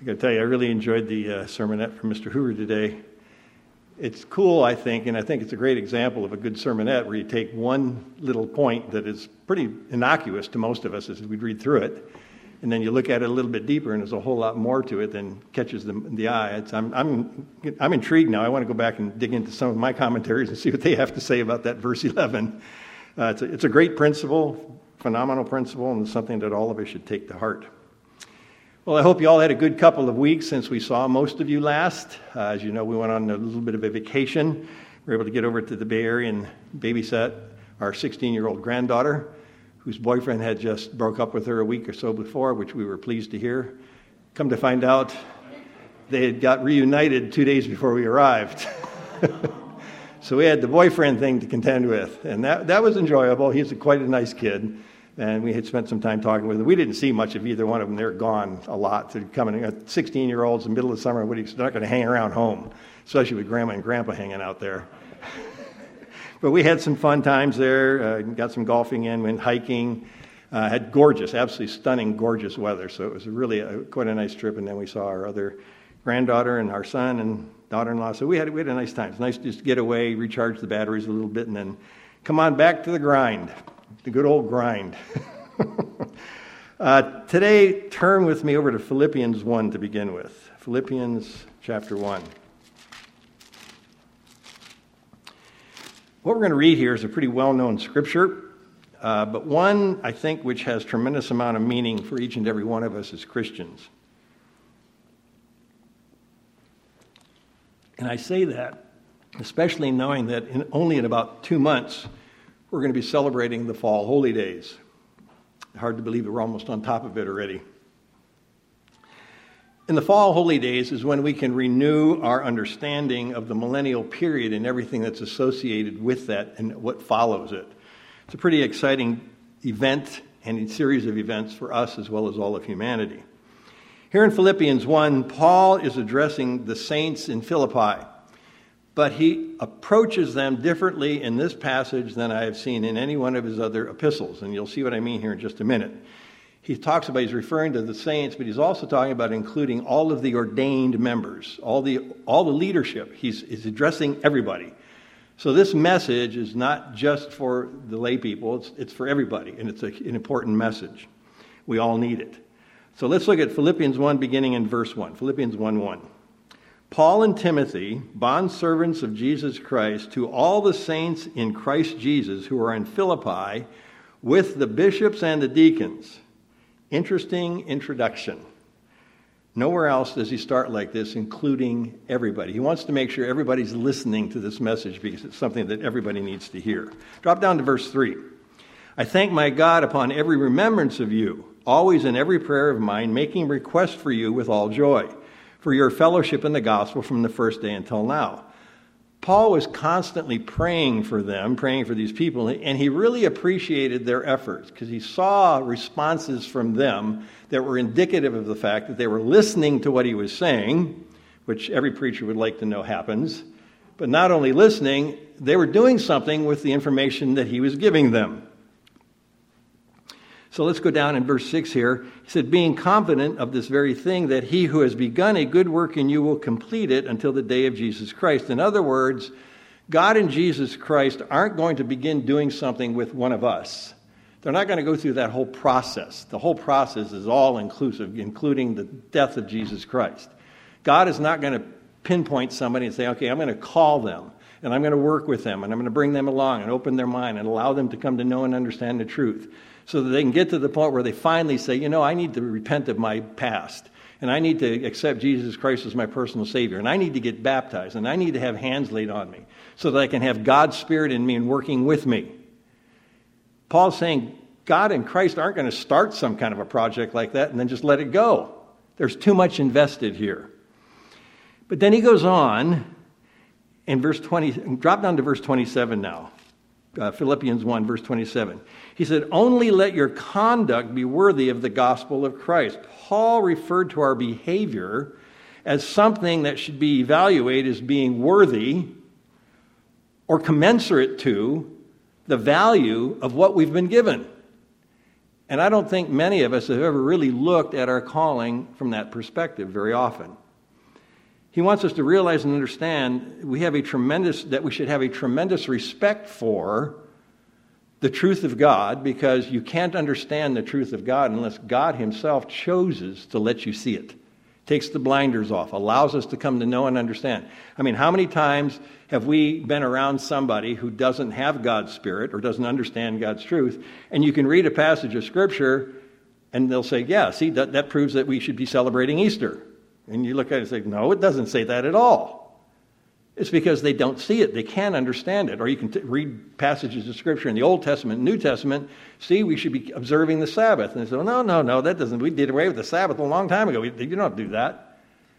I got to tell you, I really enjoyed the sermonette from Mr. Hoover today. It's cool, I think, and I think it's a great example of a good sermonette where you take one little point that is pretty innocuous to most of us as we read through it, and then you look at it a little bit deeper, and there's a whole lot more to it than catches the eye. I'm intrigued now. I want to go back and dig into some of my commentaries and see what they have to say about that verse 11. It's a great principle, phenomenal principle, and it's something that all of us should take to heart. Well, I hope you all had a good couple of weeks since we saw most of you last. As you know, we went on a little bit of a vacation. We were able to get over to the Bay Area and babysit our 16-year-old granddaughter, whose boyfriend had just broke up with her a week or so before, which we were pleased to hear. Come to find out, they had got reunited 2 days before we arrived. So we had the boyfriend thing to contend with, and that was enjoyable. He's quite a nice kid. And we had spent some time talking with them. We didn't see much of either one of them. They're gone a lot. They're coming, 16-year-olds in the middle of summer, they're not going to hang around home, especially with Grandma and Grandpa hanging out there. But we had some fun times there, got some golfing in, went hiking, had gorgeous, absolutely stunning, gorgeous weather. So it was really quite a nice trip. And then we saw our other granddaughter and our son and daughter-in-law. So we had a nice time. It's nice to just get away, recharge the batteries a little bit, and then come on back to the grind. The good old grind. Today, turn with me over to Philippians 1 to begin with. Philippians chapter 1. What we're going to read here is a pretty well-known scripture, but one, I think, which has tremendous amount of meaning for each and every one of us as Christians. And I say that, especially knowing that only in about 2 months, we're going to be celebrating the Fall Holy Days. Hard to believe that we're almost on top of it already. In the Fall Holy Days is when we can renew our understanding of the millennial period and everything that's associated with that and what follows it. It's a pretty exciting event and a series of events for us as well as all of humanity. Here in Philippians 1, Paul is addressing the saints in Philippi. But he approaches them differently in this passage than I have seen in any one of his other epistles. And you'll see what I mean here in just a minute. He's referring to the saints, but he's also talking about including all of the ordained members, all the leadership. He's addressing everybody. So this message is not just for the lay people, it's for everybody, and it's an important message. We all need it. So let's look at Philippians 1, beginning in verse 1. Philippians 1:1. Paul and Timothy, bondservants of Jesus Christ, to all the saints in Christ Jesus who are in Philippi, with the bishops and the deacons. Interesting introduction. Nowhere else does he start like this, including everybody. He wants to make sure everybody's listening to this message because it's something that everybody needs to hear. Drop down to verse 3. I thank my God upon every remembrance of you, always in every prayer of mine, making request for you with all joy, for your fellowship in the gospel from the first day until now. Paul was constantly praying for them, praying for these people, and he really appreciated their efforts because he saw responses from them that were indicative of the fact that they were listening to what he was saying, which every preacher would like to know happens, but not only listening, they were doing something with the information that he was giving them. So let's go down in verse 6 here. He said, being confident of this very thing, that he who has begun a good work in you will complete it until the day of Jesus Christ. In other words, God and Jesus Christ aren't going to begin doing something with one of us. They're not going to go through that whole process. The whole process is all inclusive, including the death of Jesus Christ. God is not going to pinpoint somebody and say, okay, I'm going to call them, and I'm going to work with them, and I'm going to bring them along and open their mind and allow them to come to know and understand the truth, so that they can get to the point where they finally say, I need to repent of my past, and I need to accept Jesus Christ as my personal Savior, and I need to get baptized, and I need to have hands laid on me, so that I can have God's Spirit in me and working with me. Paul's saying God and Christ aren't going to start some kind of a project like that and then just let it go. There's too much invested here. But then he goes on in verse 20, drop down to verse 27 now. Philippians 1, verse 27. He said, only let your conduct be worthy of the gospel of Christ. Paul referred to our behavior as something that should be evaluated as being worthy or commensurate to the value of what we've been given. And I don't think many of us have ever really looked at our calling from that perspective very often. He wants us to realize and understand that we should have a tremendous respect for the truth of God, because you can't understand the truth of God unless God himself chooses to let you see it. Takes the blinders off, allows us to come to know and understand. I mean, how many times have we been around somebody who doesn't have God's Spirit or doesn't understand God's truth, and you can read a passage of Scripture and they'll say, yeah, see, that proves that we should be celebrating Easter. And you look at it and say, no, it doesn't say that at all. It's because they don't see it. They can't understand it. Or you can read passages of Scripture in the Old Testament, New Testament. See, we should be observing the Sabbath. And they say, no, that doesn't. We did away with the Sabbath a long time ago. You don't do that.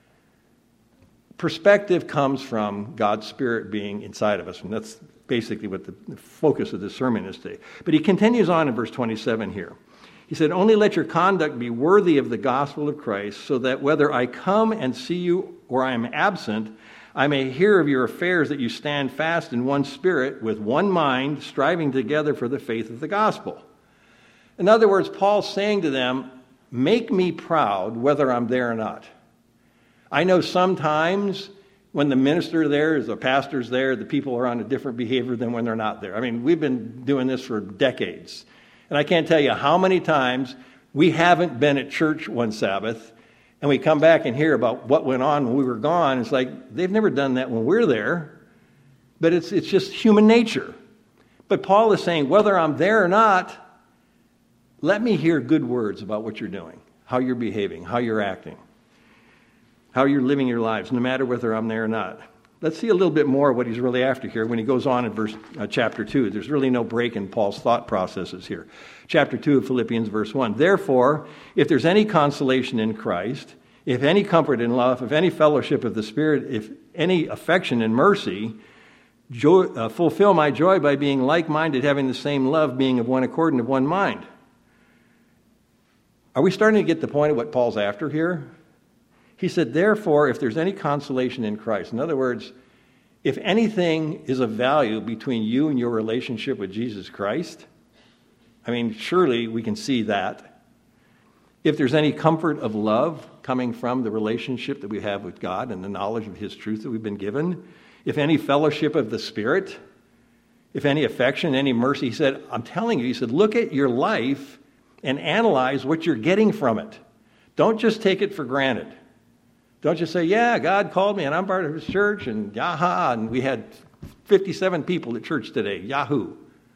Perspective comes from God's Spirit being inside of us. And that's basically what the focus of this sermon is today. But he continues on in verse 27 here. He said, only let your conduct be worthy of the gospel of Christ, so that whether I come and see you or I am absent, I may hear of your affairs, that you stand fast in one spirit, with one mind, striving together for the faith of the gospel. In other words, Paul's saying to them, make me proud whether I'm there or not. I know sometimes when the minister there is, the pastor's there, the people are on a different behavior than when they're not there. I mean, we've been doing this for decades. And I can't tell you how many times we haven't been at church one Sabbath, and we come back and hear about what went on when we were gone. It's like, they've never done that when we're there. But it's just human nature. But Paul is saying, whether I'm there or not, let me hear good words about what you're doing, how you're behaving, how you're acting, how you're living your lives, no matter whether I'm there or not. Let's see a little bit more of what he's really after here when he goes on in chapter 2. There's really no break in Paul's thought processes here. Chapter 2 of Philippians, verse 1. Therefore, if there's any consolation in Christ, if any comfort in love, if any fellowship of the Spirit, if any affection and mercy, fulfill my joy by being like-minded, having the same love, being of one accord and of one mind. Are we starting to get the point of what Paul's after here? He said, therefore, if there's any consolation in Christ, in other words, if anything is of value between you and your relationship with Jesus Christ, I mean, surely we can see that. If there's any comfort of love coming from the relationship that we have with God and the knowledge of his truth that we've been given, if any fellowship of the Spirit, if any affection, any mercy, he said, I'm telling you, he said, look at your life and analyze what you're getting from it. Don't just take it for granted. Don't just say, yeah, God called me and I'm part of his church and yaha, and we had 57 people at church today, yahoo.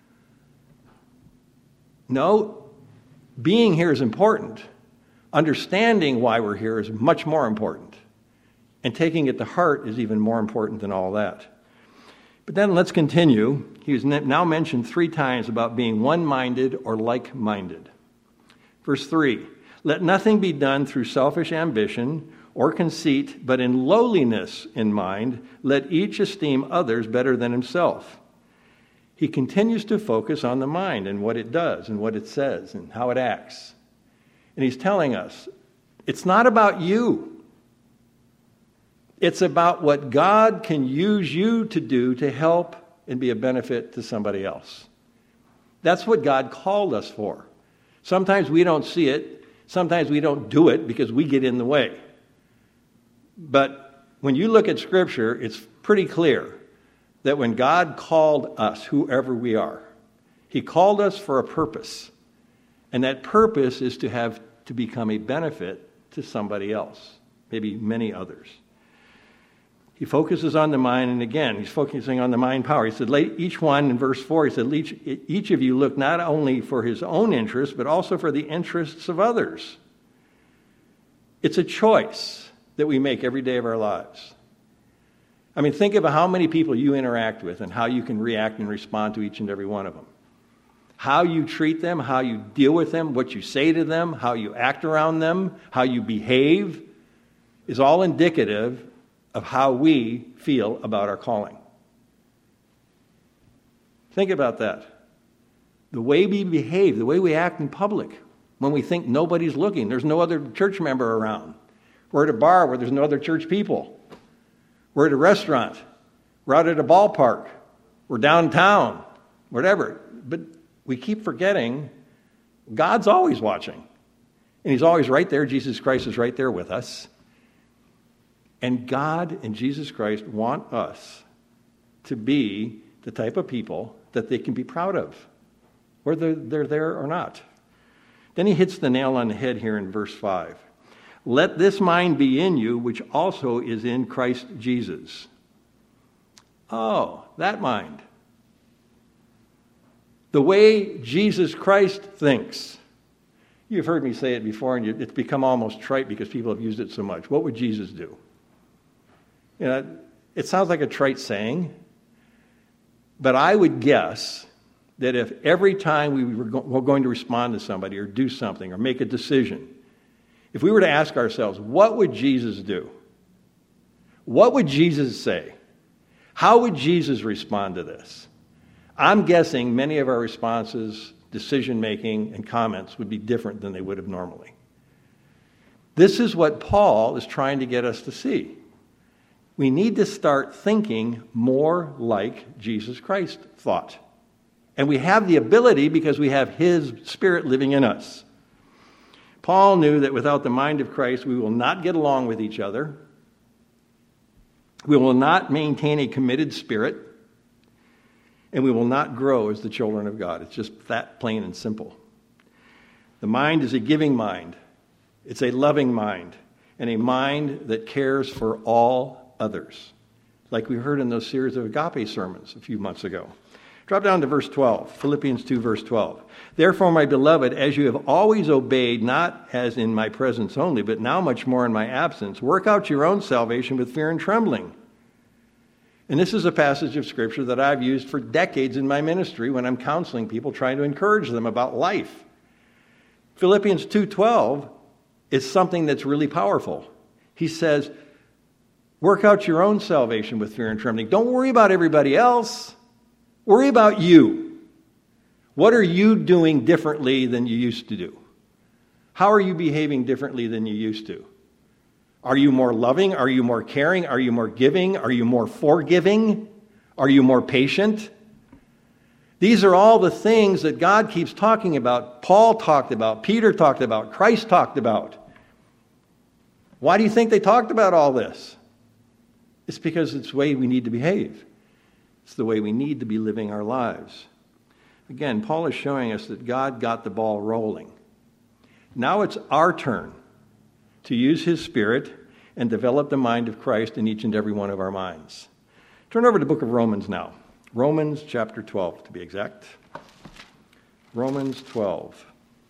No, being here is important. Understanding why we're here is much more important. And taking it to heart is even more important than all that. But then let's continue. He's now mentioned 3 times about being one-minded or like-minded. Verse 3, let nothing be done through selfish ambition or conceit, but in lowliness in mind, let each esteem others better than himself. He continues to focus on the mind and what it does and what it says and how it acts. And he's telling us, it's not about you. It's about what God can use you to do to help and be a benefit to somebody else. That's what God called us for. Sometimes we don't see it. Sometimes we don't do it because we get in the way. But when you look at Scripture, it's pretty clear that when God called us, whoever we are, he called us for a purpose. And that purpose is to become a benefit to somebody else, maybe many others. He focuses on the mind, and again, he's focusing on the mind power. He said, each one, in verse 4, he said, each of you look not only for his own interests, but also for the interests of others. It's a choice that we make every day of our lives. I mean, think about how many people you interact with and how you can react and respond to each and every one of them. How you treat them, how you deal with them, what you say to them, how you act around them, how you behave, is all indicative of how we feel about our calling. Think about that. The way we behave, the way we act in public, when we think nobody's looking, there's no other church member around. We're at a bar where there's no other church people. We're at a restaurant. We're out at a ballpark. We're downtown. Whatever. But we keep forgetting God's always watching. And he's always right there. Jesus Christ is right there with us. And God and Jesus Christ want us to be the type of people that they can be proud of, whether they're there or not. Then he hits the nail on the head here in verse 5. Let this mind be in you, which also is in Christ Jesus. Oh, that mind. The way Jesus Christ thinks. You've heard me say it before, and it's become almost trite because people have used it so much. What would Jesus do? You know, it sounds like a trite saying, but I would guess that if every time we were going to respond to somebody or do something or make a decision, if we were to ask ourselves, what would Jesus do? What would Jesus say? How would Jesus respond to this? I'm guessing many of our responses, decision-making, and comments would be different than they would have normally. This is what Paul is trying to get us to see. We need to start thinking more like Jesus Christ thought. And we have the ability because we have his Spirit living in us. Paul knew that without the mind of Christ, we will not get along with each other. We will not maintain a committed spirit. And we will not grow as the children of God. It's just that plain and simple. The mind is a giving mind. It's a loving mind. And a mind that cares for all others. Like we heard in those series of agape sermons a few months ago. Drop down to verse 12, Philippians 2, verse 12. Therefore, my beloved, as you have always obeyed, not as in my presence only, but now much more in my absence, work out your own salvation with fear and trembling. And this is a passage of Scripture that I've used for decades in my ministry when I'm counseling people, trying to encourage them about life. Philippians 2:12 is something that's really powerful. He says, work out your own salvation with fear and trembling. Don't worry about everybody else. Worry about you. What are you doing differently than you used to do? How are you behaving differently than you used to? Are you more loving? Are you more caring? Are you more giving? Are you more forgiving? Are you more patient? These are all the things that God keeps talking about. Paul talked about, Peter talked about, Christ talked about. Why do you think they talked about all this? It's because it's the way we need to behave. It's the way we need to be living our lives. Again, Paul is showing us that God got the ball rolling. Now it's our turn to use his Spirit and develop the mind of Christ in each and every one of our minds. Turn over to the book of Romans now. Romans chapter 12, to be exact. Romans 12.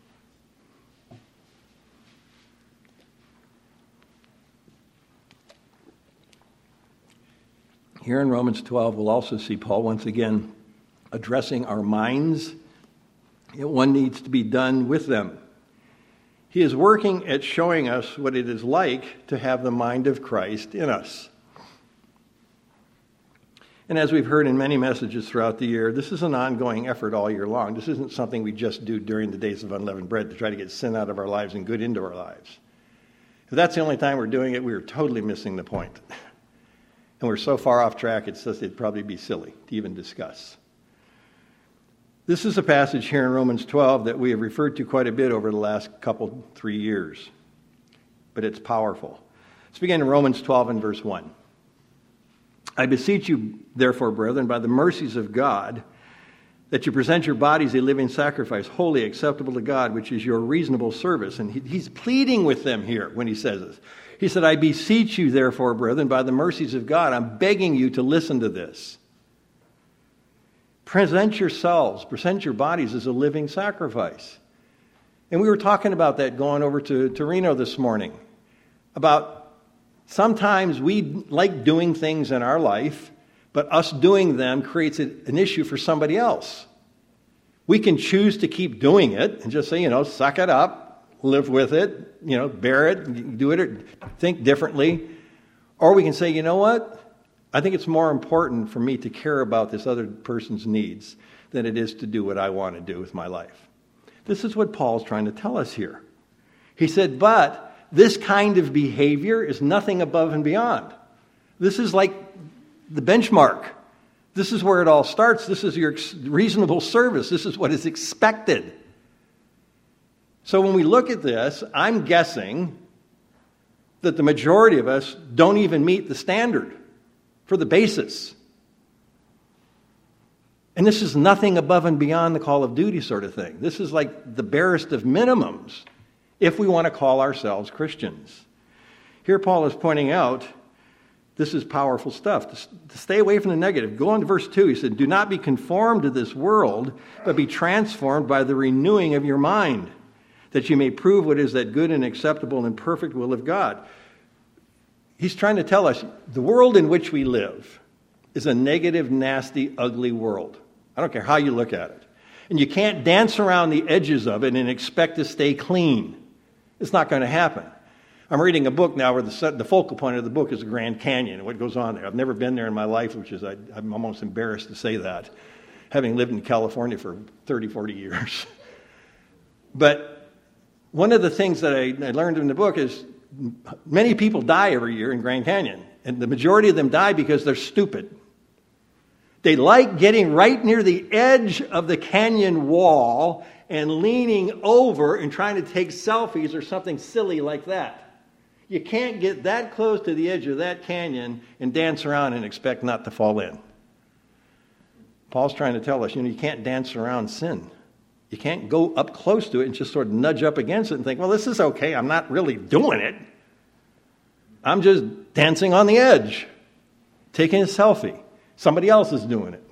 Here in Romans 12, we'll also see Paul once again addressing our minds. What needs to be done with them. He is working at showing us what it is like to have the mind of Christ in us. And as we've heard in many messages throughout the year, this is an ongoing effort all year long. This isn't something we just do during the days of unleavened bread to try to get sin out of our lives and good into our lives. If that's the only time we're doing it, we're totally missing the point. And we're so far off track, it'd probably be silly to even discuss. This is a passage here in Romans 12 that we have referred to quite a bit over the last 3 years. But it's powerful. Let's begin in Romans 12 and verse 1. I beseech you, therefore, brethren, by the mercies of God, that you present your bodies a living sacrifice, holy, acceptable to God, which is your reasonable service. And he's pleading with them here when he says this. He said, I beseech you, therefore, brethren, by the mercies of God, I'm begging you to listen to this. Present your bodies as a living sacrifice. And we were talking about that going over to Reno this morning. About sometimes we like doing things in our life, but us doing them creates an issue for somebody else. We can choose to keep doing it and just say, suck it up. Live with it, bear it, do it, or think differently. Or we can say, you know what? I think it's more important for me to care about this other person's needs than it is to do what I want to do with my life. This is what Paul's trying to tell us here. He said, but this kind of behavior is nothing above and beyond. This is like the benchmark. This is where it all starts. This is your reasonable service. This is what is expected. So when we look at this, I'm guessing that the majority of us don't even meet the standard for the basis. And this is nothing above and beyond the call of duty sort of thing. This is like the barest of minimums if we want to call ourselves Christians. Here Paul is pointing out this is powerful stuff. To stay away from the negative. Go on to verse 2. He said, do not be conformed to this world, but be transformed by the renewing of your mind, that you may prove what is that good and acceptable and perfect will of God. He's trying to tell us the world in which we live is a negative, nasty, ugly world. I don't care how you look at it. And you can't dance around the edges of it and expect to stay clean. It's not going to happen. I'm reading a book now where the focal point of the book is the Grand Canyon and what goes on there. I've never been there in my life, which is, I'm almost embarrassed to say that, having lived in California for 30, 40 years. But one of the things that I learned in the book is many people die every year in Grand Canyon, and the majority of them die because they're stupid. They like getting right near the edge of the canyon wall and leaning over and trying to take selfies or something silly like that. You can't get that close to the edge of that canyon and dance around and expect not to fall in. Paul's trying to tell us, you can't dance around sin. You can't go up close to it and just sort of nudge up against it and think, well, this is okay. I'm not really doing it. I'm just dancing on the edge, taking a selfie. Somebody else is doing it.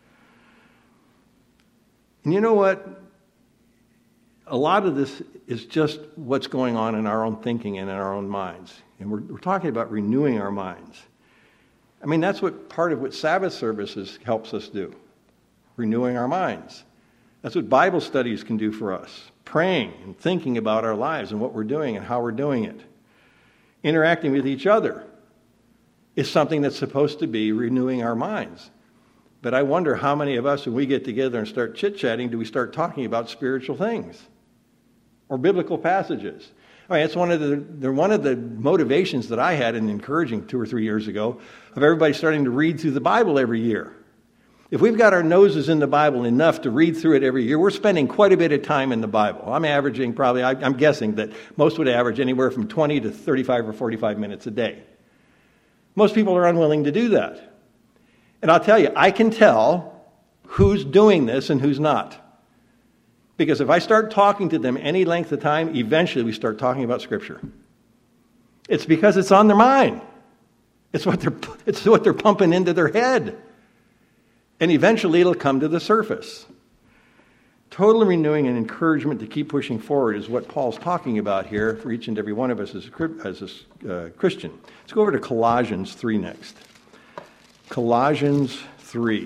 And you know what? A lot of this is just what's going on in our own thinking and in our own minds. And we're talking about renewing our minds. I mean, that's what part of what Sabbath services helps us do. Renewing our minds. That's what Bible studies can do for us. Praying and thinking about our lives and what we're doing and how we're doing it. Interacting with each other is something that's supposed to be renewing our minds. But I wonder how many of us, when we get together and start chit-chatting, do we start talking about spiritual things or biblical passages? I mean, it's one of the motivations that I had in encouraging 2 or 3 years ago of everybody starting to read through the Bible every year. If we've got our noses in the Bible enough to read through it every year, we're spending quite a bit of time in the Bible. I'm averaging I'm guessing that most would average anywhere from 20 to 35 or 45 minutes a day. Most people are unwilling to do that. And I'll tell you, I can tell who's doing this and who's not. Because if I start talking to them any length of time, eventually we start talking about Scripture. It's because it's on their mind. It's what they're pumping into their head. And eventually it'll come to the surface. Total renewing and encouragement to keep pushing forward is what Paul's talking about here for each and every one of us as a Christian. Let's go over to Colossians 3 next. Colossians 3.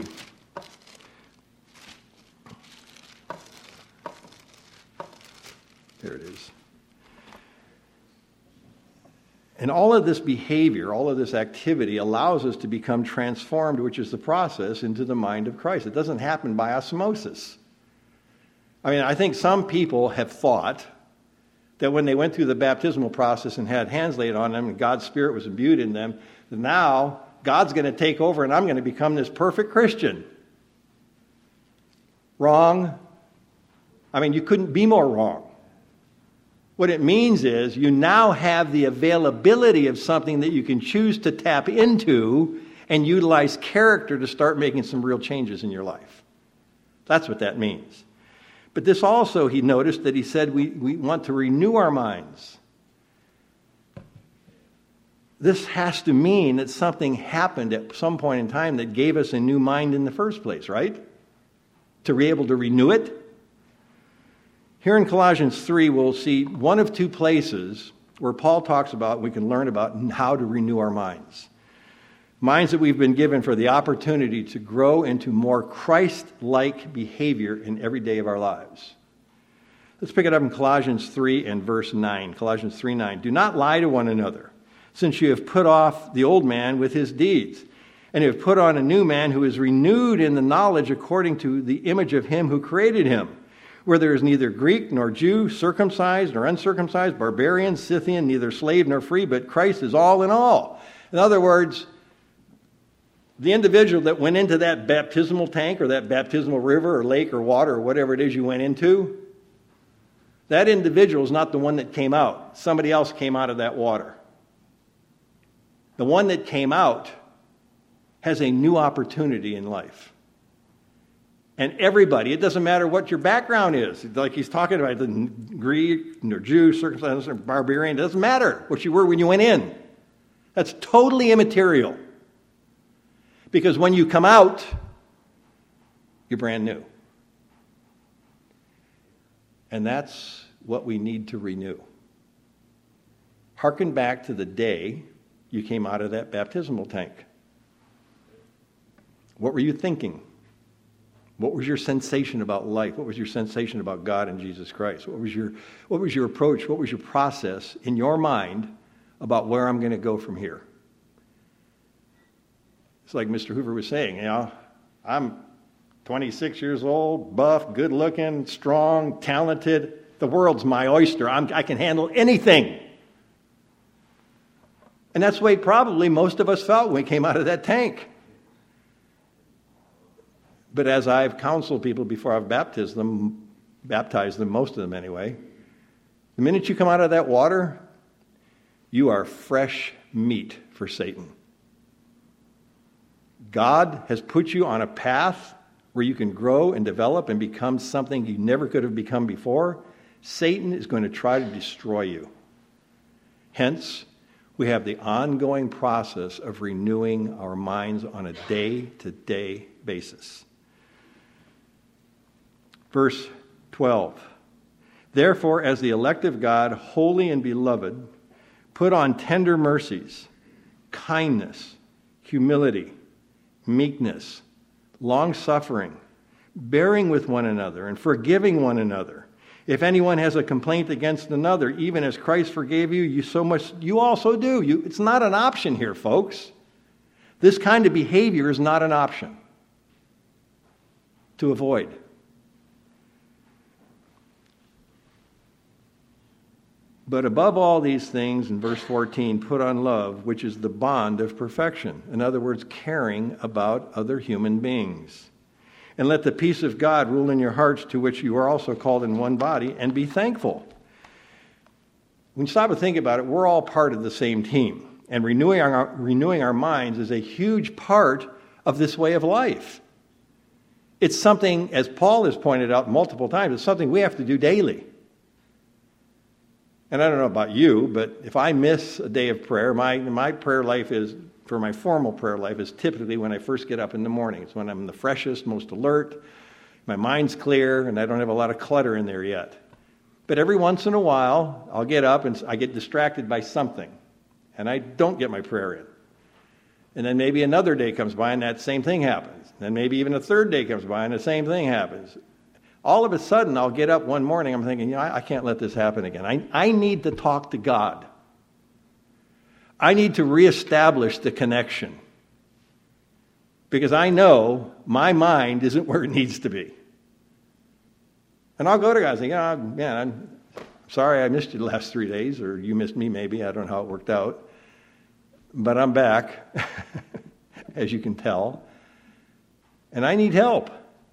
There it is. And all of this behavior, all of this activity allows us to become transformed, which is the process, into the mind of Christ. It doesn't happen by osmosis. I mean, I think some people have thought that when they went through the baptismal process and had hands laid on them and God's Spirit was imbued in them, that now God's going to take over and I'm going to become this perfect Christian. Wrong. I mean, you couldn't be more wrong. What it means is you now have the availability of something that you can choose to tap into and utilize character to start making some real changes in your life. That's what that means. But this also, he noticed that he said we want to renew our minds. This has to mean that something happened at some point in time that gave us a new mind in the first place, right? To be able to renew it. Here in Colossians 3, we'll see one of two places where Paul talks about, we can learn about how to renew our minds. Minds that we've been given for the opportunity to grow into more Christ-like behavior in every day of our lives. Let's pick it up in Colossians 3 and verse 9. Colossians 3:9. Do not lie to one another, since you have put off the old man with his deeds, and you have put on a new man who is renewed in the knowledge according to the image of him who created him, where there is neither Greek nor Jew, circumcised nor uncircumcised, barbarian, Scythian, neither slave nor free, but Christ is all in all. In other words, the individual that went into that baptismal tank or that baptismal river or lake or water or whatever it is you went into, That individual is not the one that came out. Somebody else came out of that water. The one that came out has a new opportunity in life. And everybody, it doesn't matter what your background is. Like he's talking about, the Greek, or Jew, circumcised, or barbarian. It doesn't matter what you were when you went in. That's totally immaterial. Because when you come out, you're brand new. And that's what we need to renew. Harken back to the day you came out of that baptismal tank. What were you thinking? What was your sensation about life? What was your sensation about God and Jesus Christ? What was your approach? What was your process in your mind about where I'm going to go from here? It's like Mr. Hoover was saying, I'm 26 years old, buff, good-looking, strong, talented. The world's my oyster. I can handle anything. And that's the way probably most of us felt when we came out of that tank. But as I've counseled people before I've baptized them, most of them anyway, the minute you come out of that water, you are fresh meat for Satan. God has put you on a path where you can grow and develop and become something you never could have become before. Satan is going to try to destroy you. Hence, we have the ongoing process of renewing our minds on a day-to-day basis. Verse 12. Therefore, as the elect of God, holy and beloved, put on tender mercies, kindness, humility, meekness, long-suffering, bearing with one another, and forgiving one another. If anyone has a complaint against another, even as Christ forgave you, you also do. It's not an option here, folks. This kind of behavior is not an option to avoid. But above all these things, in verse 14, put on love, which is the bond of perfection. In other words, caring about other human beings. And let the peace of God rule in your hearts, to which you are also called in one body, and be thankful. When you stop and think about it, we're all part of the same team. And renewing our minds is a huge part of this way of life. It's something, as Paul has pointed out multiple times, it's something we have to do daily. And I don't know about you, but if I miss a day of prayer, my prayer life is, for my formal prayer life, is typically when I first get up in the morning. It's when I'm the freshest, most alert, my mind's clear, and I don't have a lot of clutter in there yet. But every once in a while, I'll get up and I get distracted by something, and I don't get my prayer in. And then maybe another day comes by and that same thing happens. Then maybe even a third day comes by and the same thing happens. All of a sudden, I'll get up one morning, I'm thinking, I can't let this happen again. I need to talk to God. I need to reestablish the connection. Because I know my mind isn't where it needs to be. And I'll go to God and say, man, I'm sorry I missed you the last 3 days, or you missed me maybe. I don't know how it worked out. But I'm back, as you can tell. And I need help.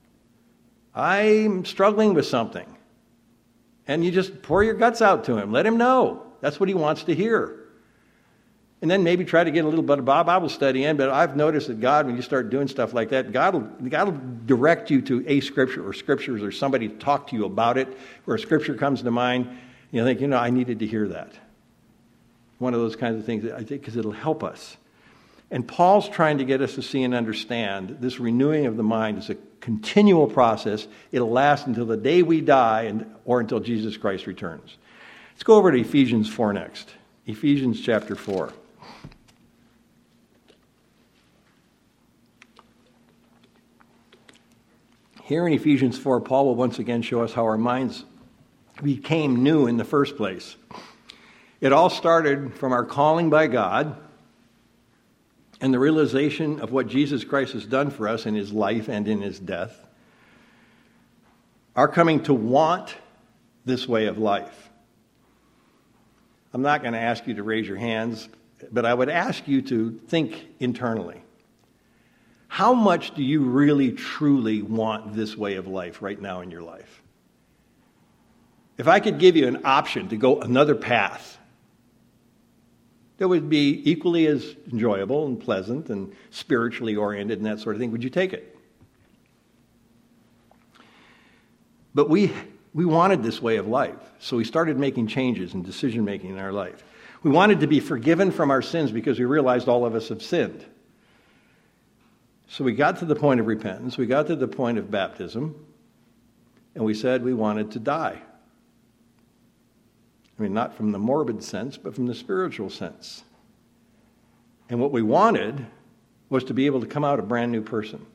I'm struggling with something. And you just pour your guts out to him. Let him know. That's what he wants to hear. And then maybe try to get a little bit of Bible study in. But I've noticed that God, when you start doing stuff like that, God will direct you to a scripture or scriptures or somebody to talk to you about it, where a scripture comes to mind. You think, I needed to hear that. One of those kinds of things, I think, because it'll help us. And Paul's trying to get us to see and understand this renewing of the mind is a continual process. It'll last until the day we die or until Jesus Christ returns. Let's go over to Ephesians 4 next. Ephesians chapter 4. Here in Ephesians 4, Paul will once again show us how our minds became new in the first place. It all started from our calling by God and the realization of what Jesus Christ has done for us in his life and in his death. Our coming to want this way of life. I'm not going to ask you to raise your hands, but I would ask you to think internally. How much do you really, truly want this way of life right now in your life? If I could give you an option to go another path that would be equally as enjoyable and pleasant and spiritually oriented and that sort of thing, would you take it? But we wanted this way of life, so we started making changes in decision-making in our life. We wanted to be forgiven from our sins because we realized all of us have sinned. So we got to the point of repentance, we got to the point of baptism, and we said we wanted to die. I mean, not from the morbid sense, but from the spiritual sense. And what we wanted was to be able to come out a brand new person.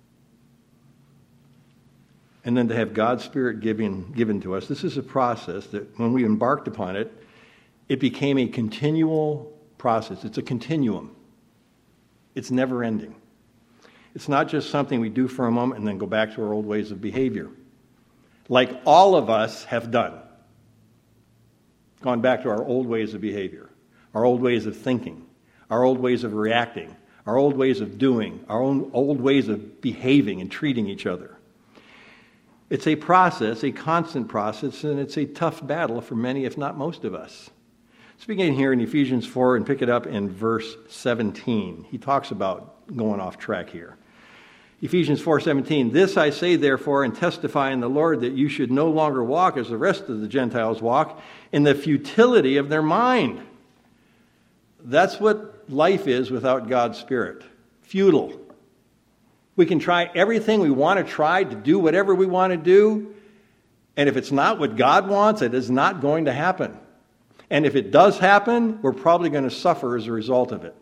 And then to have God's Spirit given to us. This is a process that when we embarked upon it, it became a continual process. It's a continuum. It's never ending. It's not just something we do for a moment and then go back to our old ways of behavior. Like all of us have done. Gone back to our old ways of behavior, our old ways of thinking, our old ways of reacting, our old ways of doing, our own old ways of behaving and treating each other. It's a process, a constant process, and it's a tough battle for many, if not most of us. Let's begin here in Ephesians 4 and pick it up in verse 17. He talks about going off track here. Ephesians 4:17, "This I say therefore and testify in the Lord that you should no longer walk as the rest of the Gentiles walk in the futility of their mind." That's what life is without God's Spirit. Futile. We can try everything we want to try to do whatever we want to do, and if it's not what God wants, it is not going to happen. And if it does happen, we're probably going to suffer as a result of it.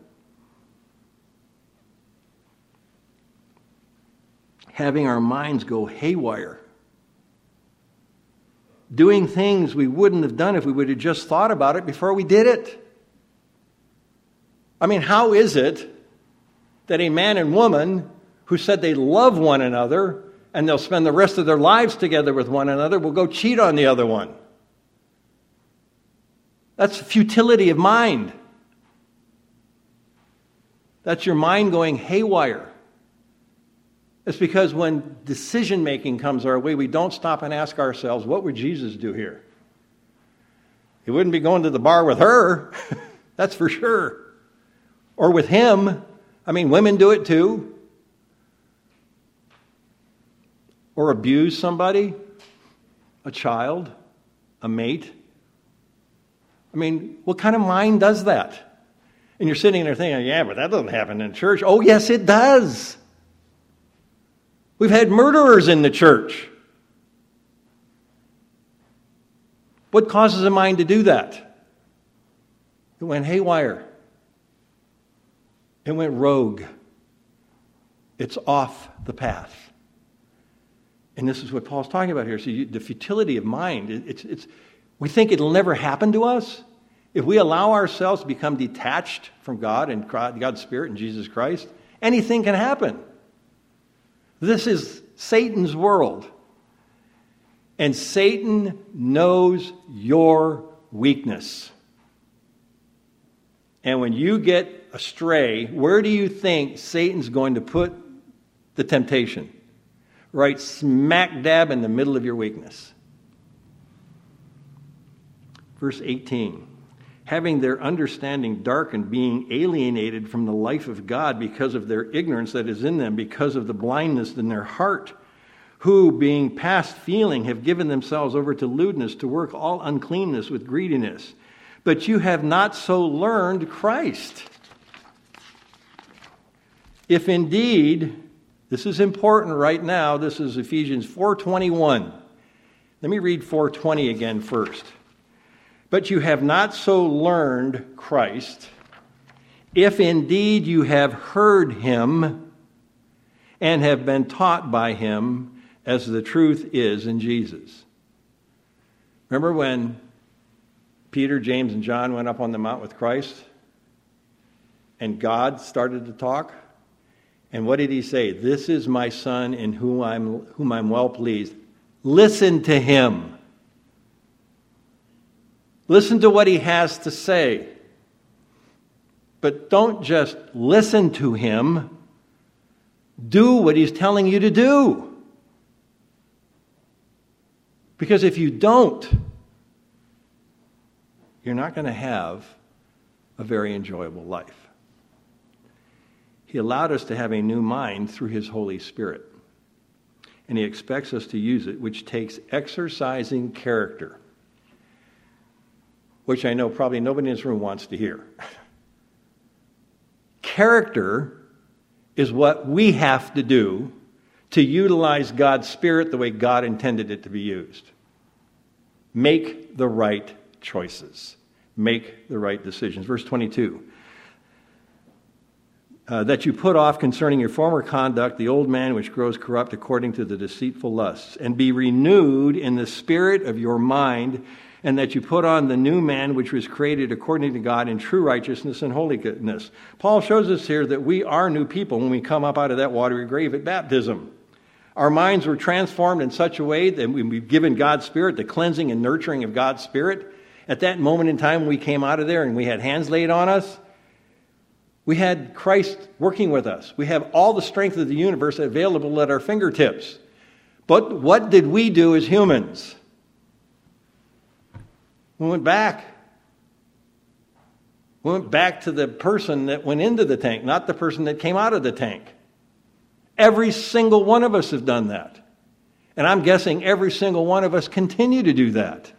Having our minds go haywire. Doing things we wouldn't have done if we would have just thought about it before we did it. I mean, how is it that a man and woman who said they love one another and they'll spend the rest of their lives together with one another will go cheat on the other one? That's futility of mind. That's your mind going haywire. It's because when decision-making comes our way, we don't stop and ask ourselves, what would Jesus do here? He wouldn't be going to the bar with her, that's for sure. Or with him. I mean, women do it too. Or abuse somebody, a child, a mate. I mean, what kind of mind does that? And you're sitting there thinking, yeah, but that doesn't happen in church. Oh, yes, it does. We've had murderers in the church. What causes a mind to do that? It went haywire. It went rogue. It's off the path. And this is what Paul's talking about here. So the futility of mind, we think it'll never happen to us. If we allow ourselves to become detached from God and God's Spirit and Jesus Christ, anything can happen. This is Satan's world. And Satan knows your weakness. And when you get astray, where do you think Satan's going to put the temptation? Right smack dab in the middle of your weakness. Verse 18. Having their understanding darkened, being alienated from the life of God because of their ignorance that is in them, because of the blindness in their heart, who, being past feeling, have given themselves over to lewdness, to work all uncleanness with greediness. But you have not so learned Christ. If indeed, this is important right now, this is Ephesians 4:21. Let me read 4:20 again first. But you have not so learned Christ, if indeed you have heard him and have been taught by him, as the truth is in Jesus. Remember when Peter, James, and John went up on the mount with Christ and God started to talk? And what did he say? This is my son in whom I'm well pleased. Listen to him. Listen to what he has to say. But don't just listen to him. Do what he's telling you to do. Because if you don't, you're not going to have a very enjoyable life. He allowed us to have a new mind through his Holy Spirit. And he expects us to use it, which takes exercising character, which I know probably nobody in this room wants to hear. Character is what we have to do to utilize God's Spirit the way God intended it to be used. Make the right choices. Make the right decisions. Verse 22. That you put off concerning your former conduct the old man which grows corrupt according to the deceitful lusts, and be renewed in the spirit of your mind, and that you put on the new man which was created according to God in true righteousness and holiness. Paul shows us here that we are new people when we come up out of that watery grave at baptism. Our minds were transformed in such a way that we've given God's Spirit, the cleansing and nurturing of God's Spirit. At that moment in time when we came out of there and we had hands laid on us, we had Christ working with us. We have all the strength of the universe available at our fingertips. But what did we do as humans? We went back. We went back to the person that went into the tank, not the person that came out of the tank. Every single one of us have done that. And I'm guessing every single one of us continue to do that.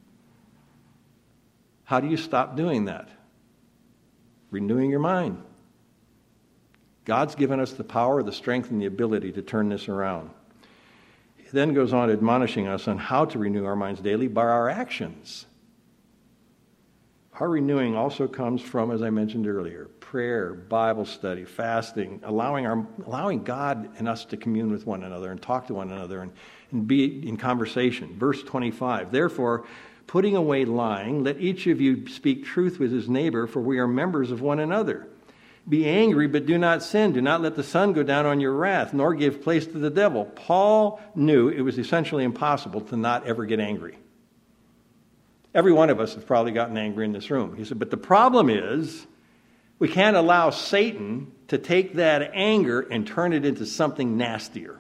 How do you stop doing that? Renewing your mind. God's given us the power, the strength, and the ability to turn this around. He then goes on admonishing us on how to renew our minds daily by our actions. Our renewing also comes from, as I mentioned earlier, prayer, Bible study, fasting, allowing God and us to commune with one another and talk to one another and be in conversation. Verse 25, therefore, putting away lying, let each of you speak truth with his neighbor, for we are members of one another. Be angry, but do not sin. Do not let the sun go down on your wrath, nor give place to the devil. Paul knew it was essentially impossible to not ever get angry. Every one of us have probably gotten angry in this room. He said, but the problem is, we can't allow Satan to take that anger and turn it into something nastier.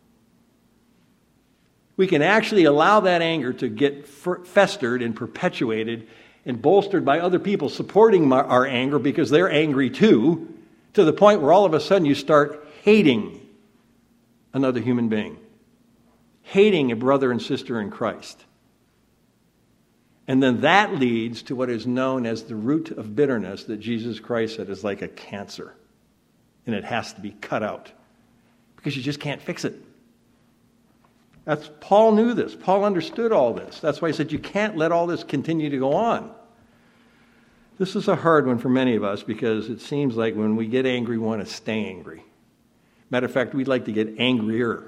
We can actually allow that anger to get festered and perpetuated and bolstered by other people supporting our anger because they're angry too, to the point where all of a sudden you start hating another human being, hating a brother and sister in Christ. And then that leads to what is known as the root of bitterness that Jesus Christ said is like a cancer. And it has to be cut out because you just can't fix it. Paul knew this. Paul understood all this. That's why he said you can't let all this continue to go on. This is a hard one for many of us because it seems like when we get angry, we want to stay angry. Matter of fact, we'd like to get angrier.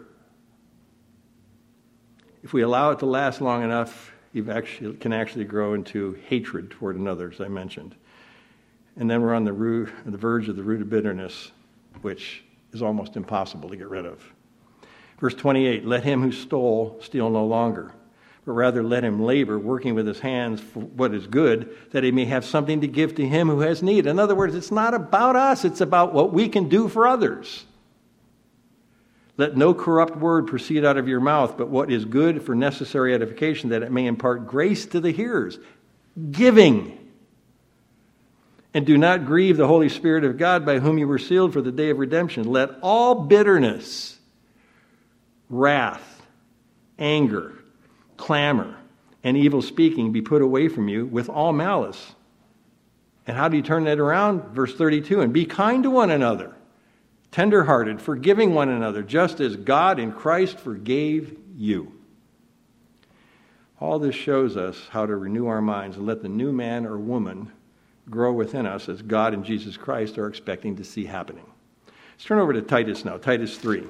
If we allow it to last long enough, it can actually grow into hatred toward another, as I mentioned. And then we're on the verge of the root of bitterness, which is almost impossible to get rid of. Verse 28, let him who stole steal no longer, but rather let him labor, working with his hands for what is good, that he may have something to give to him who has need. In other words, it's not about us, it's about what we can do for others. Let no corrupt word proceed out of your mouth, but what is good for necessary edification, that it may impart grace to the hearers. Giving. And do not grieve the Holy Spirit of God, by whom you were sealed for the day of redemption. Let all bitterness, wrath, anger, clamor, and evil speaking be put away from you with all malice. And how do you turn that around? Verse 32, and be kind to one another, tender-hearted, forgiving one another, just as God in Christ forgave you. All this shows us how to renew our minds and let the new man or woman grow within us as God and Jesus Christ are expecting to see happening. Let's turn over to Titus now, Titus 3.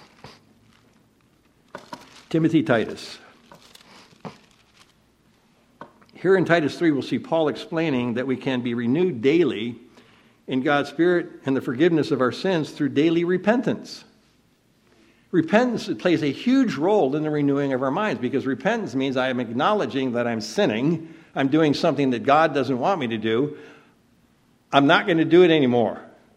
Timothy Titus. Here in Titus 3, we'll see Paul explaining that we can be renewed daily in God's Spirit and the forgiveness of our sins through daily repentance. Repentance plays a huge role in the renewing of our minds because repentance means I am acknowledging that I'm sinning, I'm doing something that God doesn't want me to do, I'm not going to do it anymore.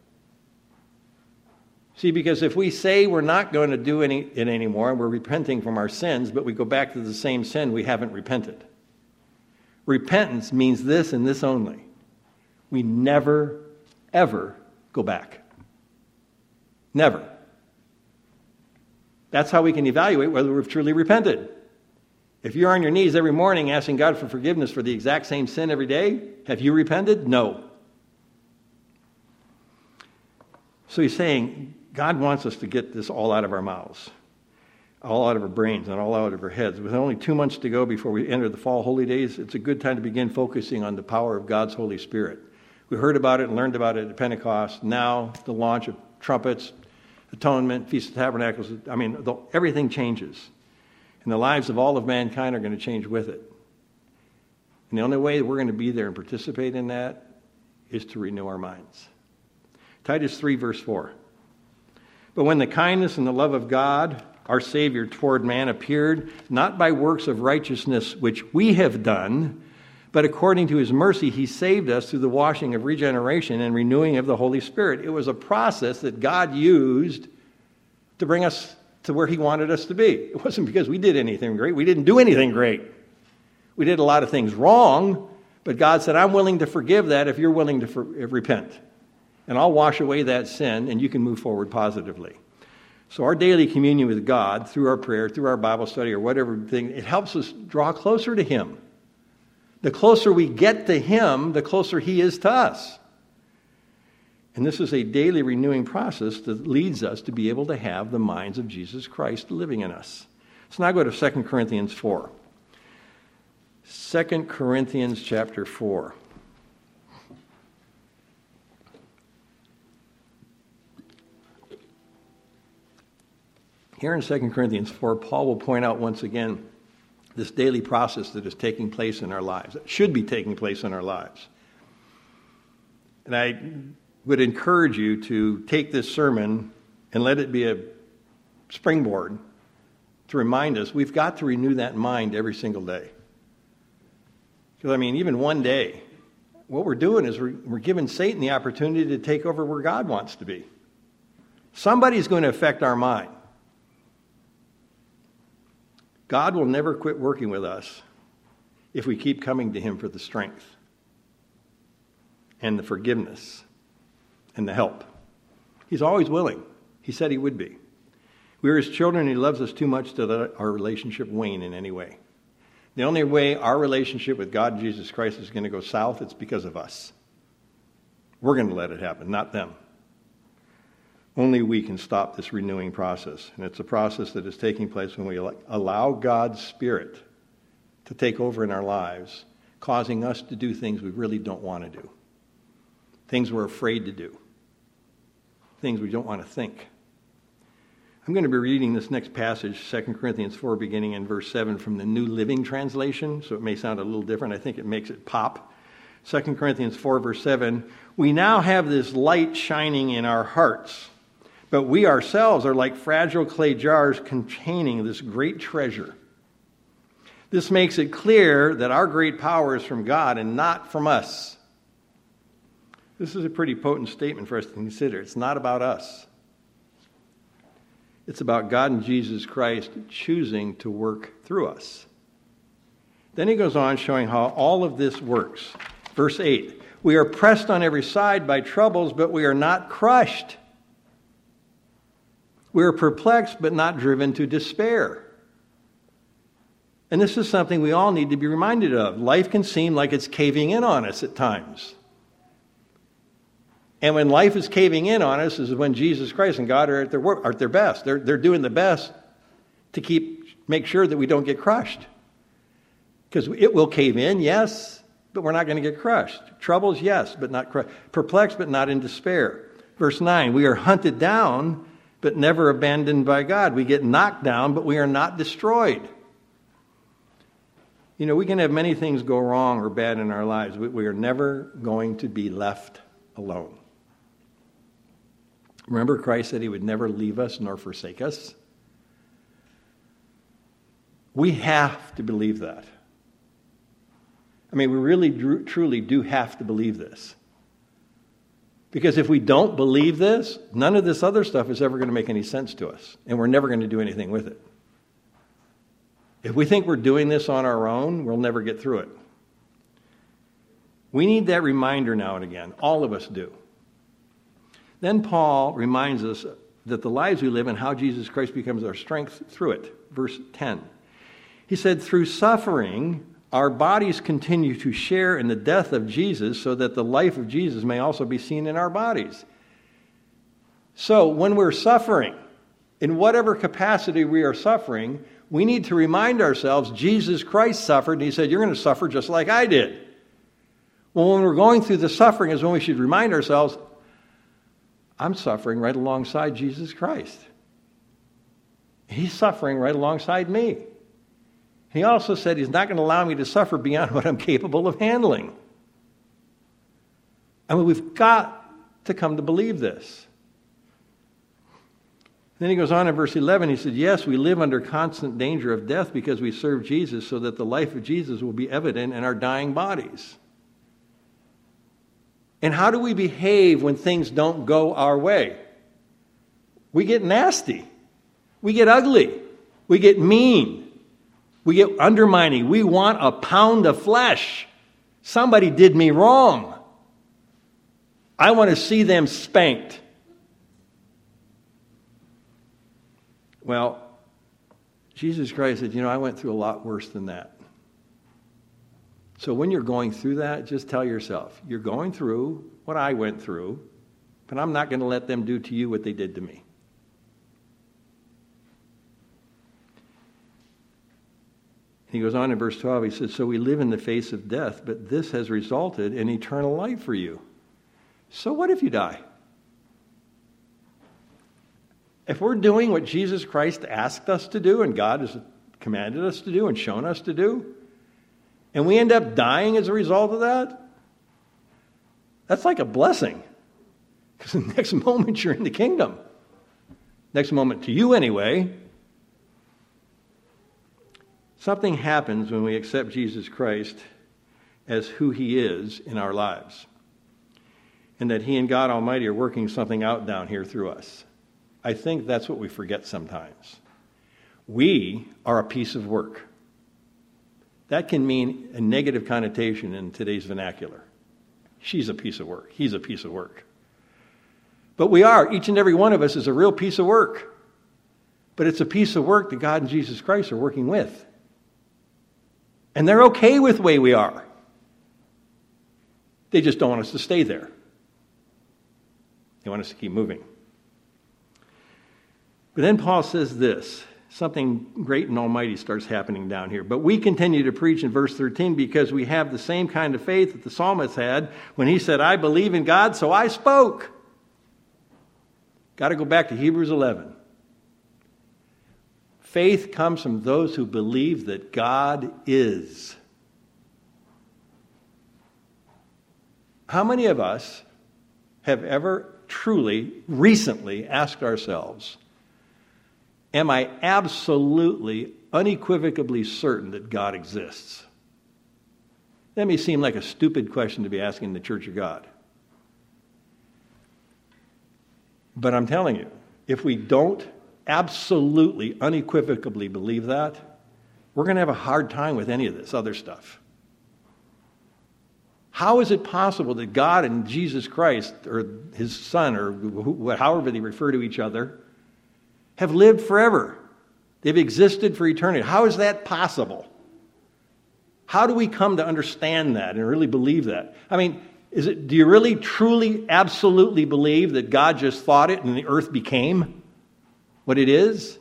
See, because if we say we're not going to do it anymore and we're repenting from our sins, but we go back to the same sin, we haven't repented. Repentance means this and this only. We never, ever go back. Never. That's how we can evaluate whether we've truly repented. If you're on your knees every morning asking God for forgiveness for the exact same sin every day, have you repented? No. So he's saying God wants us to get this all out of our mouths, all out of our brains, and all out of our heads. With only 2 months to go before we enter the fall holy days, it's a good time to begin focusing on the power of God's Holy Spirit. We heard about it and learned about it at Pentecost. Now, the launch of trumpets, atonement, Feast of Tabernacles, everything changes. And the lives of all of mankind are going to change with it. And the only way that we're going to be there and participate in that is to renew our minds. Titus 3, verse 4. But when the kindness and the love of God, our Savior, toward man appeared, not by works of righteousness which we have done, but according to his mercy, he saved us through the washing of regeneration and renewing of the Holy Spirit. It was a process that God used to bring us to where he wanted us to be. It wasn't because we did anything great. We didn't do anything great. We did a lot of things wrong, but God said, I'm willing to forgive that if you're willing to repent. And I'll wash away that sin, and you can move forward positively. So our daily communion with God, through our prayer, through our Bible study, or whatever thing, it helps us draw closer to him. The closer we get to him, the closer he is to us. And this is a daily renewing process that leads us to be able to have the minds of Jesus Christ living in us. So now go to 2 Corinthians 4. 2 Corinthians chapter 4. Here in 2 Corinthians 4, Paul will point out once again this daily process that is taking place in our lives, that should be taking place in our lives. And I would encourage you to take this sermon and let it be a springboard to remind us we've got to renew that mind every single day. Because, even one day, what we're doing is we're giving Satan the opportunity to take over where God wants to be. Somebody's going to affect our mind. God will never quit working with us if we keep coming to him for the strength and the forgiveness and the help. He's always willing. He said he would be. We are his children, and he loves us too much to let our relationship wane in any way. The only way our relationship with God and Jesus Christ is going to go south, it's because of us. We're going to let it happen, not them. Only we can stop this renewing process. And it's a process that is taking place when we allow God's Spirit to take over in our lives, causing us to do things we really don't want to do. Things we're afraid to do. Things we don't want to think. I'm going to be reading this next passage, 2 Corinthians 4, beginning in verse 7 from the New Living Translation, so it may sound a little different. I think it makes it pop. 2 Corinthians 4, verse 7, we now have this light shining in our hearts, but we ourselves are like fragile clay jars containing this great treasure. This makes it clear that our great power is from God and not from us. This is a pretty potent statement for us to consider. It's not about us. It's about God and Jesus Christ choosing to work through us. Then he goes on showing how all of this works. Verse 8, we are pressed on every side by troubles, but we are not crushed. We are perplexed, but not driven to despair. And this is something we all need to be reminded of. Life can seem like it's caving in on us at times. And when life is caving in on us is when Jesus Christ and God are at their best. They're doing the best to make sure that we don't get crushed. Because it will cave in, yes, but we're not going to get crushed. Troubles, yes, but not crushed. Perplexed, but not in despair. Verse 9, we are hunted down, but never abandoned by God. We get knocked down, but we are not destroyed. We can have many things go wrong or bad in our lives, but we are never going to be left alone. Remember, Christ said he would never leave us nor forsake us? We have to believe that. We really, truly do have to believe this. Because if we don't believe this, none of this other stuff is ever going to make any sense to us. And we're never going to do anything with it. If we think we're doing this on our own, we'll never get through it. We need that reminder now and again. All of us do. Then Paul reminds us that the lives we live and how Jesus Christ becomes our strength through it. Verse 10. He said, through suffering, our bodies continue to share in the death of Jesus so that the life of Jesus may also be seen in our bodies. So when we're suffering, in whatever capacity we are suffering, we need to remind ourselves Jesus Christ suffered, and he said, you're going to suffer just like I did. Well, when we're going through the suffering is when we should remind ourselves, I'm suffering right alongside Jesus Christ. He's suffering right alongside me. He also said he's not going to allow me to suffer beyond what I'm capable of handling. I mean, we've got to come to believe this. Then he goes on in verse 11, he said, yes, we live under constant danger of death because we serve Jesus so that the life of Jesus will be evident in our dying bodies. And how do we behave when things don't go our way? We get nasty. We get ugly. We get mean. We get undermining. We want a pound of flesh. Somebody did me wrong. I want to see them spanked. Well, Jesus Christ said, I went through a lot worse than that. So when you're going through that, just tell yourself, you're going through what I went through, but I'm not going to let them do to you what they did to me. He goes on in verse 12, he says, so we live in the face of death, but this has resulted in eternal life for you. So what if you die? If we're doing what Jesus Christ asked us to do and God has commanded us to do and shown us to do, and we end up dying as a result of that, that's like a blessing. Because the next moment you're in the kingdom. Next moment to you anyway. Something happens when we accept Jesus Christ as who he is in our lives. And that he and God Almighty are working something out down here through us. I think that's what we forget sometimes. We are a piece of work. That can mean a negative connotation in today's vernacular. She's a piece of work. He's a piece of work. But we are. Each and every one of us is a real piece of work. But it's a piece of work that God and Jesus Christ are working with. And they're okay with the way we are. They just don't want us to stay there. They want us to keep moving. But then Paul says this. Something great and almighty starts happening down here. But we continue to preach in verse 13 because we have the same kind of faith that the psalmist had when he said, I believe in God, so I spoke. Got to go back to Hebrews 11. Faith comes from those who believe that God is. How many of us have ever truly, recently asked ourselves, am I absolutely, unequivocally certain that God exists? That may seem like a stupid question to be asking the Church of God. But I'm telling you, if we don't absolutely, unequivocally believe that, we're going to have a hard time with any of this other stuff. How is it possible that God and Jesus Christ, or his Son, or however they refer to each other, have lived forever? They've existed for eternity. How is that possible? How do we come to understand that and really believe that? I mean, do you really, truly, absolutely believe that God just thought it and the earth became what it is?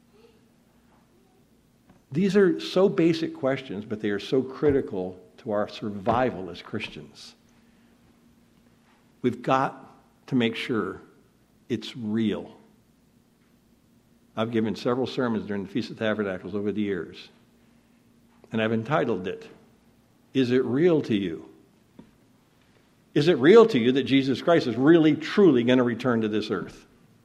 These are so basic questions, but they are so critical to our survival as Christians. We've got to make sure it's real. I've given several sermons during the Feast of Tabernacles over the years, and I've entitled it, Is It Real to You? Is it real to you that Jesus Christ is really, truly going to return to this earth?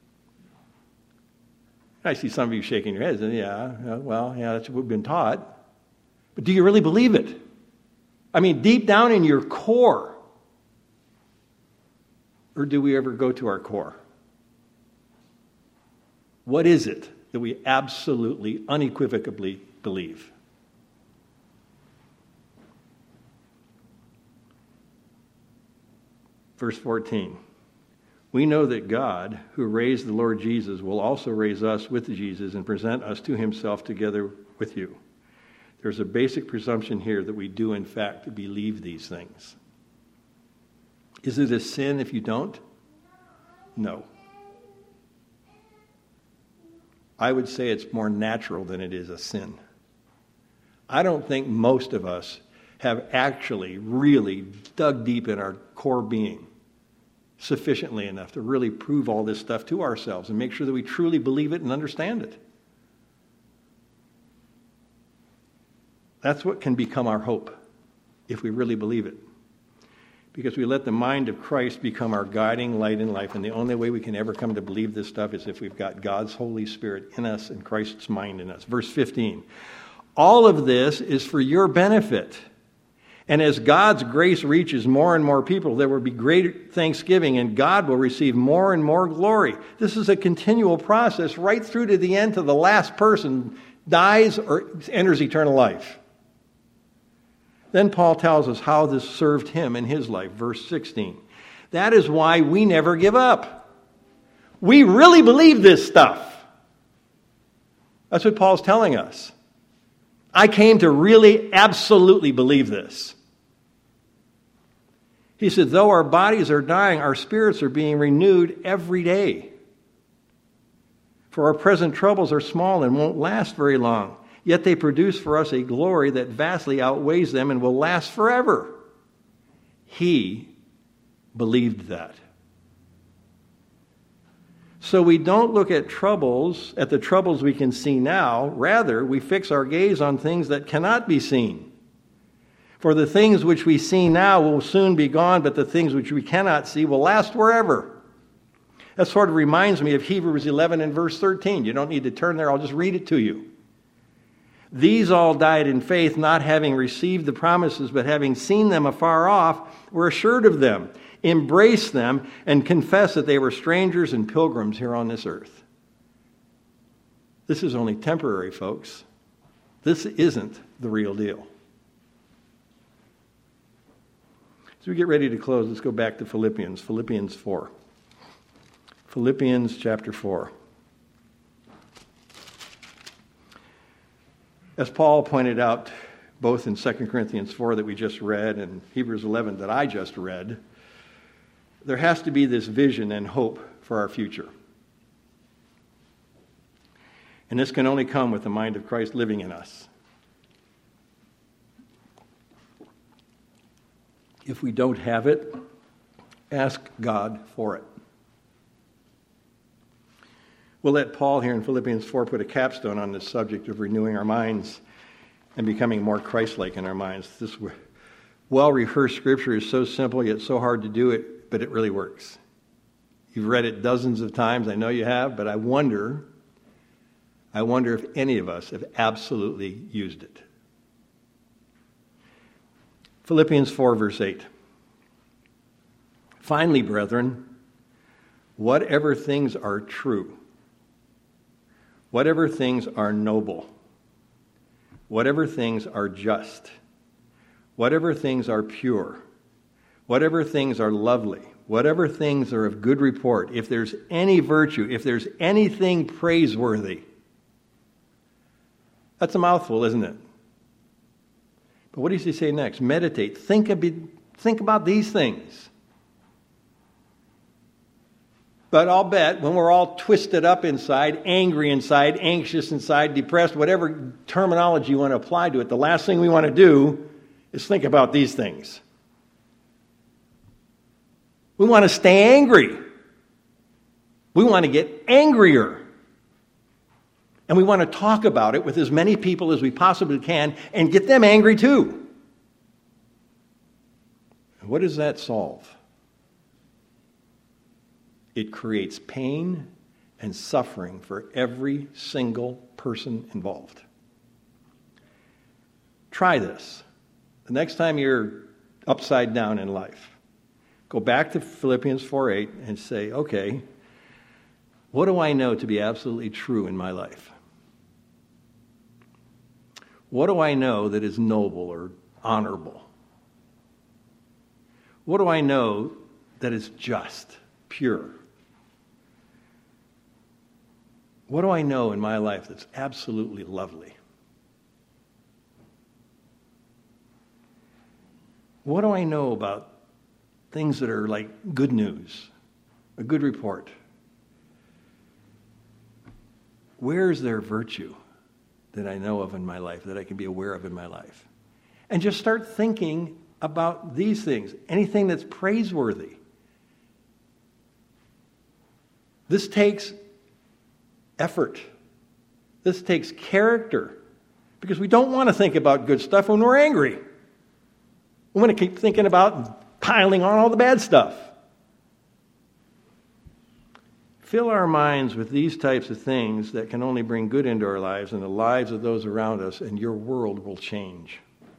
I see some of you shaking your heads, and yeah, that's what we've been taught. But do you really believe it? I mean, deep down in your core. Or do we ever go to our core? What is it that we absolutely, unequivocally believe? Verse 14. We know that God, who raised the Lord Jesus, will also raise us with Jesus and present us to himself together with you. There's a basic presumption here that we do, in fact, believe these things. Is it a sin if you don't? No. I would say it's more natural than it is a sin. I don't think most of us have actually really dug deep in our core being sufficiently enough to really prove all this stuff to ourselves and make sure that we truly believe it and understand it. That's what can become our hope if we really believe it. Because we let the mind of Christ become our guiding light in life. And the only way we can ever come to believe this stuff is if we've got God's Holy Spirit in us and Christ's mind in us. Verse 15. All of this is for your benefit. And as God's grace reaches more and more people, there will be great thanksgiving and God will receive more and more glory. This is a continual process right through to the end, to the last person dies or enters eternal life. Then Paul tells us how this served him in his life. Verse 16. That is why we never give up. We really believe this stuff. That's what Paul's telling us. I came to really absolutely believe this. He said, though our bodies are dying, our spirits are being renewed every day. For our present troubles are small and won't last very long. Yet they produce for us a glory that vastly outweighs them and will last forever. He believed that. So we don't look at the troubles we can see now. Rather, we fix our gaze on things that cannot be seen. For the things which we see now will soon be gone, but the things which we cannot see will last forever. That sort of reminds me of Hebrews 11 and verse 13. You don't need to turn there, I'll just read it to you. These all died in faith, not having received the promises, but having seen them afar off, were assured of them, embraced them, and confessed that they were strangers and pilgrims here on this earth. This is only temporary, folks. This isn't the real deal. As we get ready to close, let's go back to Philippians 4. Philippians chapter 4. As Paul pointed out, both in 2 Corinthians 4 that we just read and Hebrews 11 that I just read, there has to be this vision and hope for our future. And this can only come with the mind of Christ living in us. If we don't have it, ask God for it. We'll let Paul here in Philippians 4 put a capstone on this subject of renewing our minds and becoming more Christ-like in our minds. This well-rehearsed scripture is so simple yet so hard to do it, but it really works. You've read it dozens of times, I know you have, but I wonder if any of us have absolutely used it. Philippians 4 verse 8. Finally, brethren, whatever things are true, whatever things are noble, whatever things are just, whatever things are pure, whatever things are lovely, whatever things are of good report, if there's any virtue, if there's anything praiseworthy. That's a mouthful, isn't it? But what does he say next? Meditate. Think about these things. But I'll bet when we're all twisted up inside, angry inside, anxious inside, depressed, whatever terminology you want to apply to it, the last thing we want to do is think about these things. We want to stay angry. We want to get angrier. And we want to talk about it with as many people as we possibly can and get them angry too. And what does that solve? It creates pain and suffering for every single person involved. Try this. The next time you're upside down in life, go back to Philippians 4:8 and say, okay, what do I know to be absolutely true in my life? What do I know that is noble or honorable? What do I know that is just, pure? What do I know in my life that's absolutely lovely? What do I know about things that are like good news, a good report? Where is there virtue that I know of in my life, that I can be aware of in my life? And just start thinking about these things, anything that's praiseworthy. This takes effort. This takes character. Because we don't want to think about good stuff when we're angry. We want to keep thinking about piling on all the bad stuff. Fill our minds with these types of things that can only bring good into our lives and the lives of those around us, and your world will change.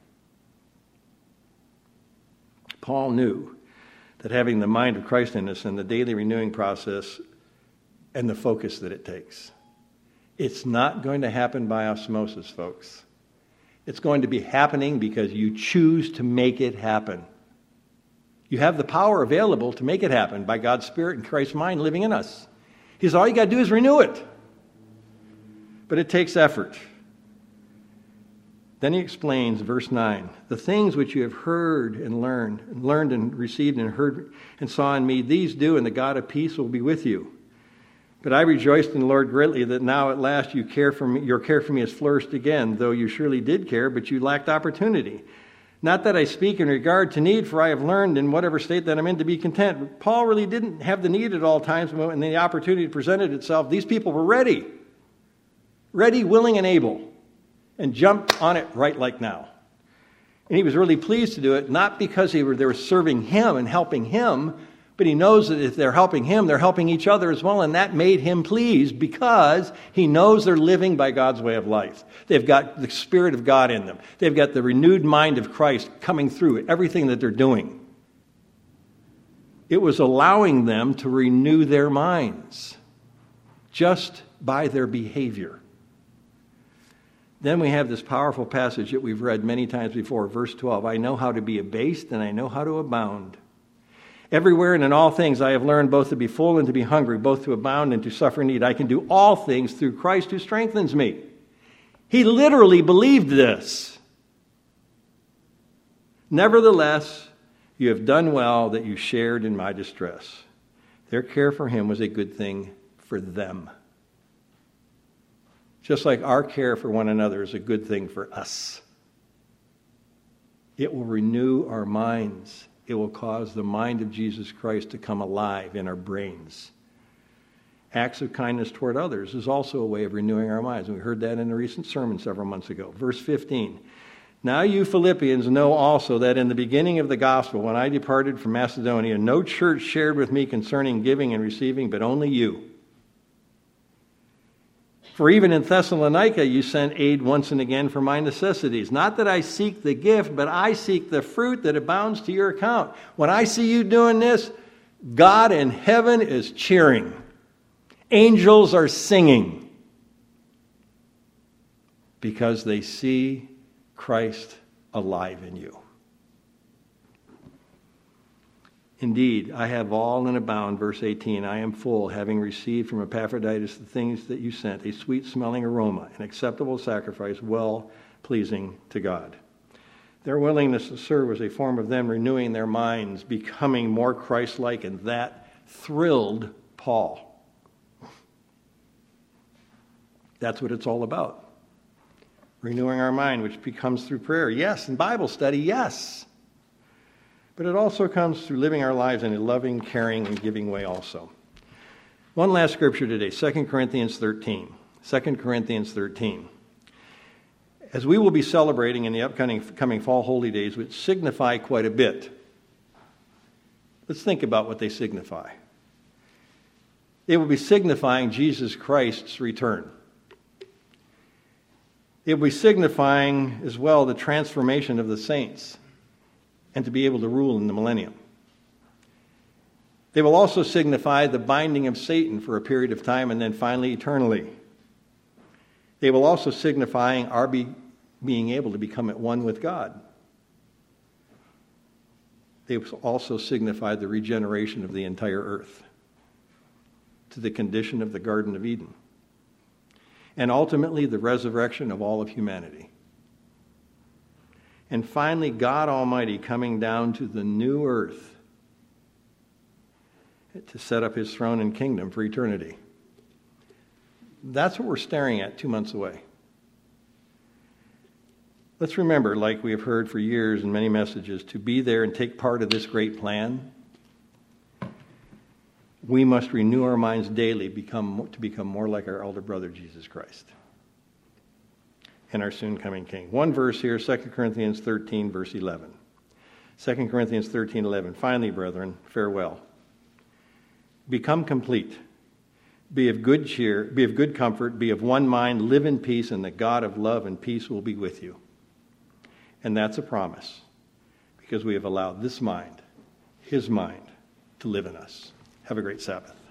Paul knew that having the mind of Christ in us and the daily renewing process and the focus that it takes. It's not going to happen by osmosis, folks. It's going to be happening because you choose to make it happen. You have the power available to make it happen by God's Spirit and Christ's mind living in us. He says all you got to do is renew it. But it takes effort. Then he explains, verse 9, the things which you have heard and learned and received and heard and saw in me, these do, and the God of peace will be with you. But I rejoiced in the Lord greatly that now at last your care for me has flourished again, though you surely did care, but you lacked opportunity. Not that I speak in regard to need, for I have learned in whatever state that I'm in to be content. Paul really didn't have the need at all times when the opportunity presented itself. These people were ready, willing, and able, and jumped on it right like now. And he was really pleased to do it, not because they were serving him and helping him, but he knows that if they're helping him, they're helping each other as well, and that made him pleased because he knows they're living by God's way of life. They've got the Spirit of God in them. They've got the renewed mind of Christ coming through everything that they're doing. It was allowing them to renew their minds just by their behavior. Then we have this powerful passage that we've read many times before, verse 12. I know how to be abased and I know how to abound. Everywhere and in all things I have learned both to be full and to be hungry, both to abound and to suffer need. I can do all things through Christ who strengthens me. He literally believed this. Nevertheless, you have done well that you shared in my distress. Their care for him was a good thing for them. Just like our care for one another is a good thing for us. It will renew our minds. It will cause the mind of Jesus Christ to come alive in our brains. Acts of kindness toward others is also a way of renewing our minds. We heard that in a recent sermon several months ago. Verse 15. Now you Philippians know also that in the beginning of the gospel, when I departed from Macedonia, no church shared with me concerning giving and receiving, but only you. For even in Thessalonica you sent aid once and again for my necessities. Not that I seek the gift, but I seek the fruit that abounds to your account. When I see you doing this, God in heaven is cheering. Angels are singing. Because they see Christ alive in you. Indeed, I have all and abound, verse 18. I am full, having received from Epaphroditus the things that you sent, a sweet-smelling aroma, an acceptable sacrifice, well-pleasing to God. Their willingness to serve was a form of them renewing their minds, becoming more Christ-like, and that thrilled Paul. That's what it's all about. Renewing our mind, which comes through prayer, yes, and Bible study, yes. But it also comes through living our lives in a loving, caring, and giving way also. One last scripture today, 2 Corinthians 13. 2 Corinthians 13. As we will be celebrating in the upcoming fall holy days, which signify quite a bit. Let's think about what they signify. They will be signifying Jesus Christ's return. It will be signifying as well the transformation of the saints and to be able to rule in the millennium. They will also signify the binding of Satan for a period of time and then finally eternally. They will also signify our being able to become at one with God. they also signify the regeneration of the entire earth to the condition of the Garden of Eden, and ultimately the resurrection of all of humanity. And finally, God Almighty coming down to the new earth to set up his throne and kingdom for eternity. That's what we're staring at 2 months away. Let's remember, like we have heard for years in many messages, to be there and take part of this great plan, we must renew our minds daily to become more like our elder brother, Jesus Christ, and our soon coming King. One verse here, 2 Corinthians 13, verse 11. 2 Corinthians 13, 11. Finally, brethren, farewell. Become complete. Be of good cheer, be of good comfort, be of one mind, live in peace, and the God of love and peace will be with you. And that's a promise, because we have allowed this mind, his mind, to live in us. Have a great Sabbath.